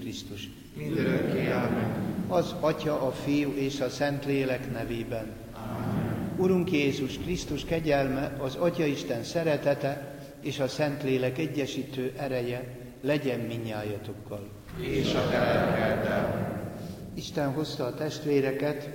Krisztus. Mindörökké, ámen. Az Atya, a Fiú és a Szentlélek nevében. Ámen. Urunk Jézus Krisztus kegyelme, az Atyaisten szeretete és a Szentlélek egyesítő ereje legyen mindnyájatokkal. És a te lelkeddel. Isten hozta a testvéreket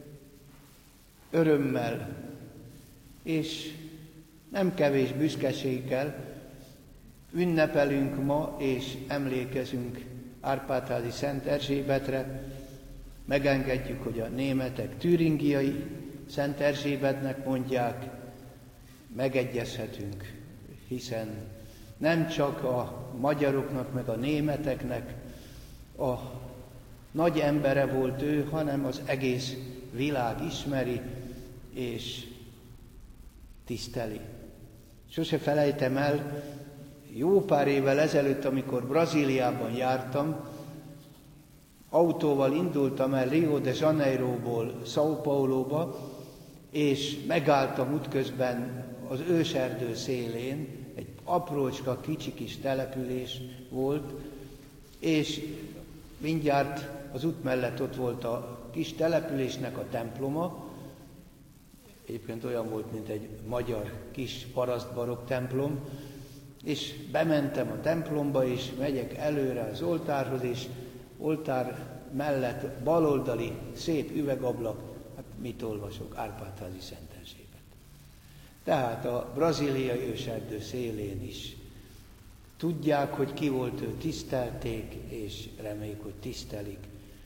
örömmel és nem kevés büszkeséggel. Ünnepelünk ma és emlékezünk Árpád-házi Szent Erzsébetre. Megengedjük, hogy a németek türingiai Szent Erzsébetnek mondják, megegyezhetünk, hiszen nem csak a magyaroknak, meg a németeknek a nagy embere volt ő, hanem az egész világ ismeri és tiszteli. Sose felejtem el, jó pár évvel ezelőtt, amikor Brazíliában jártam, autóval indultam el Rio de Janeiróból São Pauloba, és megálltam útközben az őserdő szélén, egy aprócska, kicsi kis település volt, és mindjárt az út mellett ott volt a kis településnek a temploma. Egyébként olyan volt, mint egy magyar kis parasztbarokk templom, és bementem a templomba, és megyek előre az oltárhoz, és oltár mellett baloldali szép üvegablak, hát mit olvasok? Árpád-házi Szent Erzsébet. Tehát a brazíliai őserdő szélén is tudják, hogy ki volt ő, tisztelték, és reméljük, hogy tisztelik.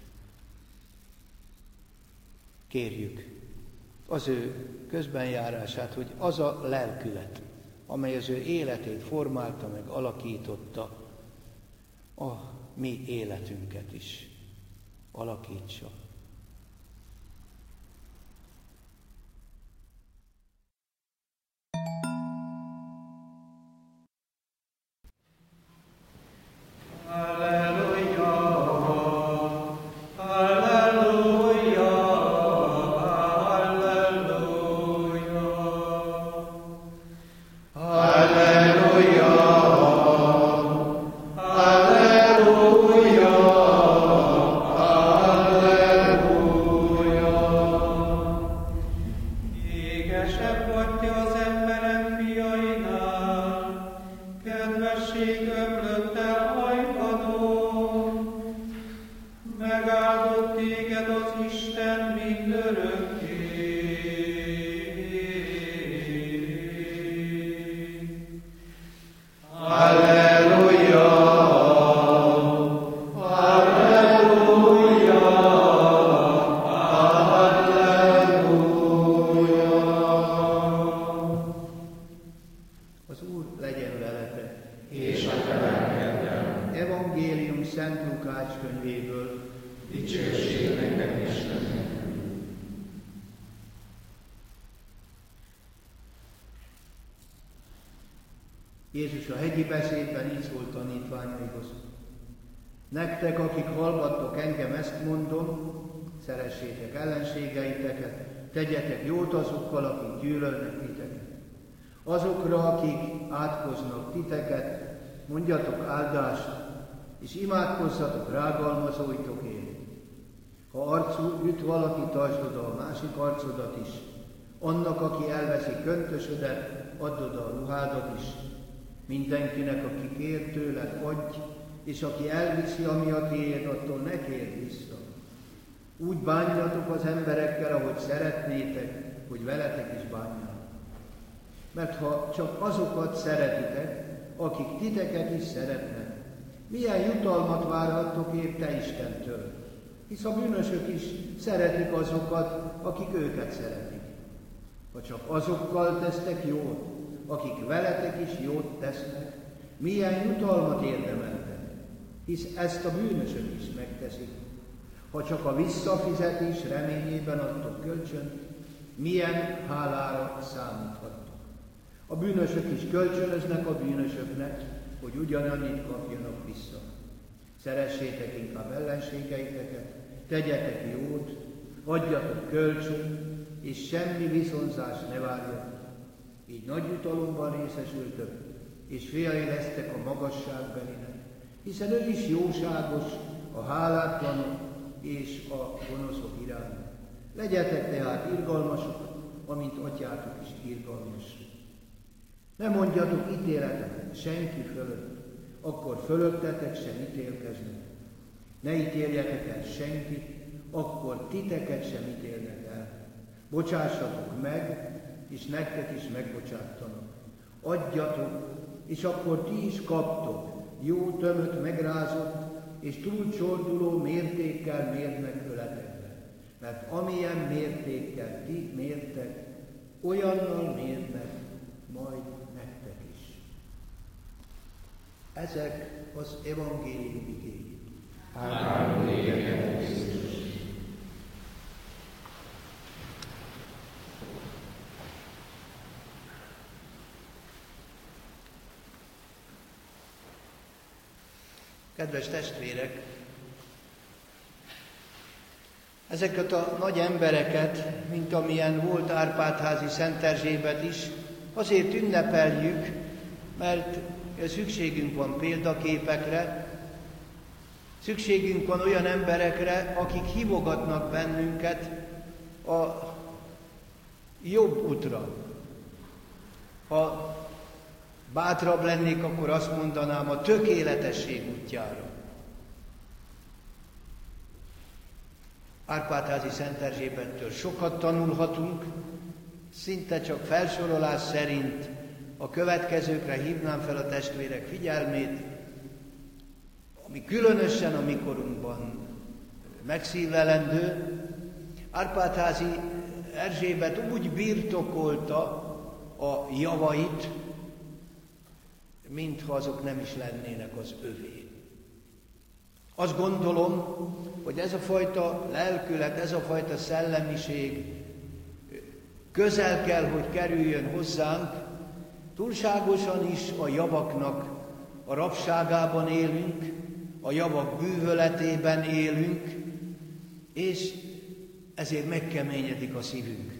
Kérjük az ő közbenjárását, hogy az a lelkület, amely az ő életét formálta meg, alakította, a mi életünket is alakítsa. Jézus a hegyi beszédben így szólt tanítványaihoz. Nektek, akik hallgattok engem, ezt mondom, szeressétek ellenségeiteket, tegyetek jót azokkal, akik gyűlölnek titeket. Azokra, akik átkoznak titeket, mondjatok áldást, és imádkozzatok rágalmazóitokért. Ha arcul üt valaki, tartsd oda a másik arcodat is. Annak, aki elveszi köntösödet, add oda a ruhádat is. Mindenkinek, aki kér tőled, adj, és aki elviszi, ami a tiéd, attól ne kérd vissza. Úgy bánjatok az emberekkel, ahogy szeretnétek, hogy veletek is bánjanak. Mert ha csak azokat szeretitek, akik titeket is szeretnek, milyen jutalmat várhattok érte Istentől? Hisz a bűnösök is szeretik azokat, akik őket szeretik. Ha csak azokkal tesztek jót, akik veletek is jót tesznek, milyen jutalmat érdemeltek, hisz ezt a bűnösök is megteszik. Ha csak a visszafizetés reményében adtok kölcsön, milyen hálára számíthattok. A bűnösök is kölcsönöznek a bűnösöknek, hogy ugyanannyit kapjanak vissza. Szeressétek inkább ellenségeiteket, tegyetek jót, adjatok kölcsön, és semmi viszonzást ne várjatok. Így nagy jutalomban részesültök, és fiai lesztek a magasságbelinek, hiszen ő is jóságos a hálátlanok és a gonoszok iránt. Legyetek tehát irgalmasok, amint atyátok is irgalmas. Ne mondjatok ítéletet senki fölött, akkor fölöttetek sem ítélkeznek. Ne ítéljetek el senkit, akkor titeket sem ítélnek el. Bocsássatok meg, és nektek is megbocsáttanak. Adjatok, és akkor ti is kaptok, jó tömött, megrázott, és túlcsorduló mértékkel mérnek öletekbe. Mert amilyen mértékkel ti mértek, olyannal mérnek majd nektek is. Ezek az evangélium igéi. Hála néked, Krisztus! Kedves testvérek, ezeket a nagy embereket, mint amilyen volt Árpád-házi Szent Erzsébet is, azért ünnepeljük, mert szükségünk van példaképekre, szükségünk van olyan emberekre, akik hívogatnak bennünket a jobb útra. Ha bátrabb lennék, akkor azt mondanám, a tökéletesség útjára. Árpád-házi Szent Erzsébettől sokat tanulhatunk, szinte csak felsorolás szerint a következőkre hívnám fel a testvérek figyelmét, ami különösen a mikorunkban megszívlelendő. Árpád-házi Erzsébet úgy birtokolta a javait, mintha azok nem is lennének az övé. Azt gondolom, hogy ez a fajta lelkület, ez a fajta szellemiség közel kell, hogy kerüljön hozzánk. Túlságosan is a javaknak a rabságában élünk, a javak bűvöletében élünk, és ezért megkeményedik a szívünk.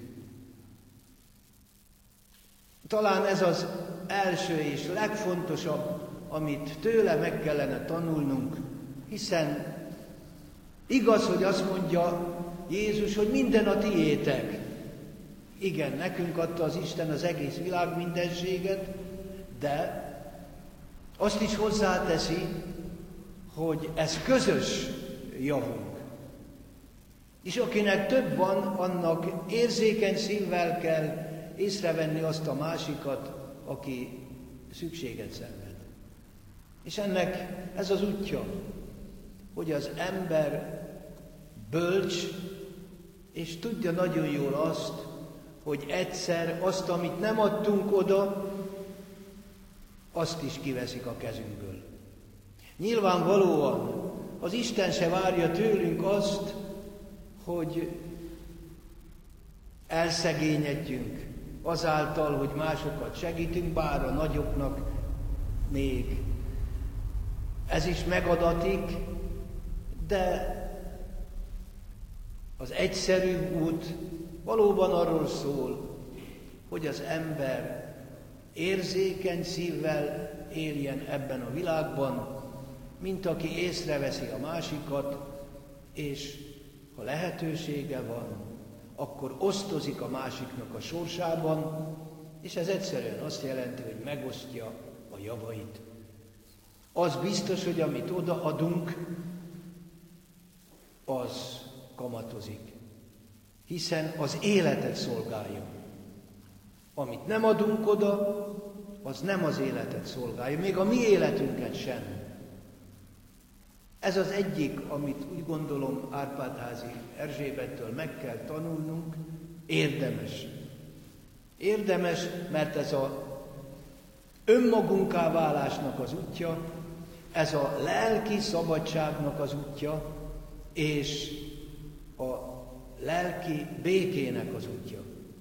Talán ez az első és legfontosabb, amit tőle meg kellene tanulnunk, hiszen igaz, hogy azt mondja Jézus, hogy minden a tiétek. Igen, nekünk adta az Isten az egész világ mindenséget, de azt is hozzáteszi, hogy ez közös javunk. És akinek több van, annak érzékeny szívvel kell észrevenni azt a másikat, aki szükséget szenved. És ennek ez az útja, hogy az ember bölcs, és tudja nagyon jól azt, hogy egyszer azt, amit nem adtunk oda, azt is kiveszik a kezünkből. Nyilvánvalóan az Isten se várja tőlünk azt, hogy elszegényedjünk azáltal, hogy másokat segítünk, bár a nagyoknak még ez is megadatik, de az egyszerű út valóban arról szól, hogy az ember érzékeny szívvel éljen ebben a világban, mint aki észreveszi a másikat, és ha lehetősége van, akkor osztozik a másiknak a sorsában, és ez egyszerűen azt jelenti, hogy megosztja a javait. Az biztos, hogy amit odaadunk, az kamatozik, hiszen az életet szolgálja. Amit nem adunk oda, az nem az életet szolgálja, még a mi életünket sem. Ez az egyik, amit úgy gondolom Árpád-házi Erzsébettől meg kell tanulnunk, érdemes. Érdemes, mert ez a önmagunká válásnak az útja, ez a lelki szabadságnak az útja, és a lelki békének az útja.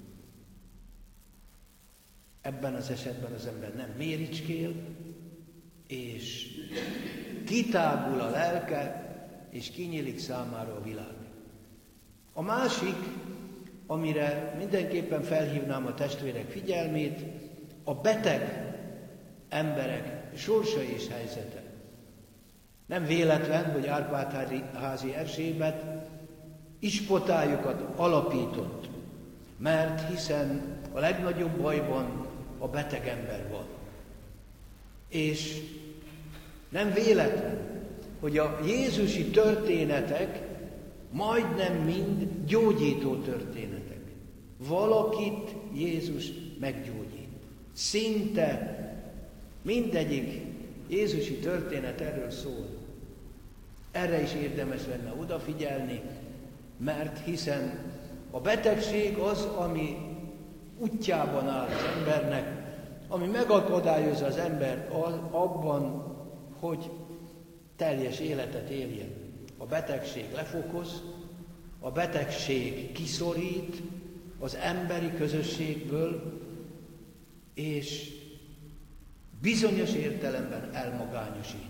Ebben az esetben az ember nem méricskél, és kitágul a lelke, és kinyílik számára a világ. A másik, amire mindenképpen felhívnám a testvérek figyelmét, a beteg emberek sorsa és helyzete. Nem véletlen, hogy Árpád-házi Erzsébet ispotáljukat alapított, mert hiszen a legnagyobb bajban a beteg ember van. És nem véletlen, hogy a jézusi történetek majdnem mind gyógyító történetek. Valakit Jézus meggyógyít. Szinte mindegyik jézusi történet erről szól. Erre is érdemes lenne odafigyelni, mert hiszen a betegség az, ami útjában áll az embernek, ami megakadályozza az embert abban, hogy teljes életet éljen. A betegség lefokoz, a betegség kiszorít az emberi közösségből, és bizonyos értelemben elmagányosít.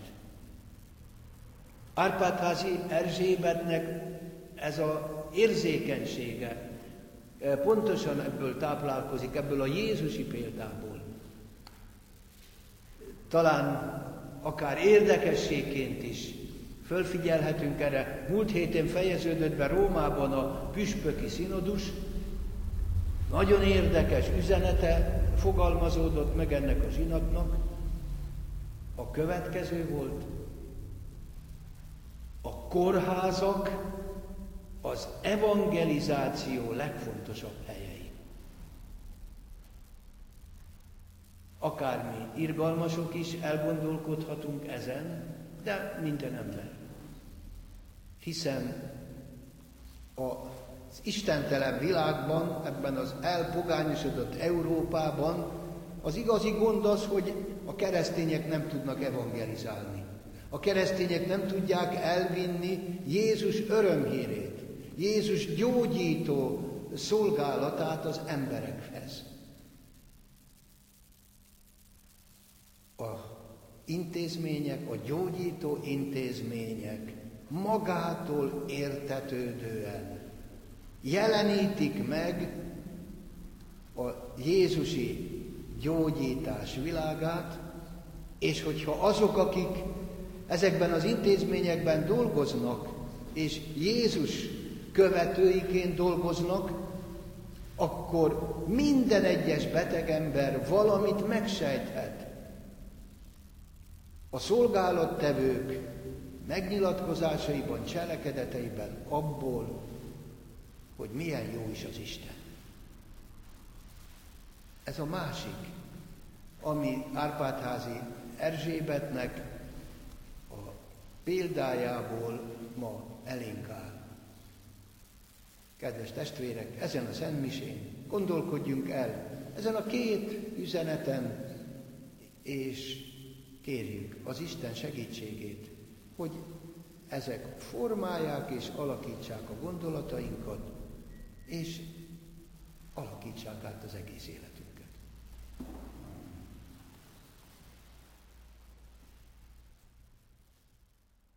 Árpád-házi Erzsébetnek ez az érzékenysége pontosan ebből táplálkozik, ebből a jézusi példából. Talán akár érdekességként is fölfigyelhetünk erre. Múlt héten fejeződött be Rómában a püspöki szinodus. Nagyon érdekes üzenete fogalmazódott meg ennek a zsinatnak. A következő volt: a kórházak az evangelizáció legfontosabb helyei. Akármi irgalmasok is elgondolkodhatunk ezen, de minden ember. Hiszen az istentelen világban, ebben az elpogányosodott Európában az igazi gond az, hogy a keresztények nem tudnak evangelizálni. A keresztények nem tudják elvinni Jézus örömhírét, Jézus gyógyító szolgálatát az emberekhez. A intézmények, a gyógyító intézmények magától értetődően jelenítik meg a jézusi gyógyítás világát, és hogyha azok, akik ezekben az intézményekben dolgoznak, és Jézus követőiként dolgoznak, akkor minden egyes beteg ember valamit megsejthet. A szolgálattevők megnyilatkozásaiban, cselekedeteiben abból, hogy milyen jó is az Isten. Ez a másik, ami Árpád-házi Erzsébetnek a példájából ma elénk áll. Kedves testvérek, ezen a szentmisén gondolkodjunk el, ezen a két üzeneten, és kérjük az Isten segítségét, hogy ezek formálják és alakítsák a gondolatainkat, és alakítsák át az egész életünket.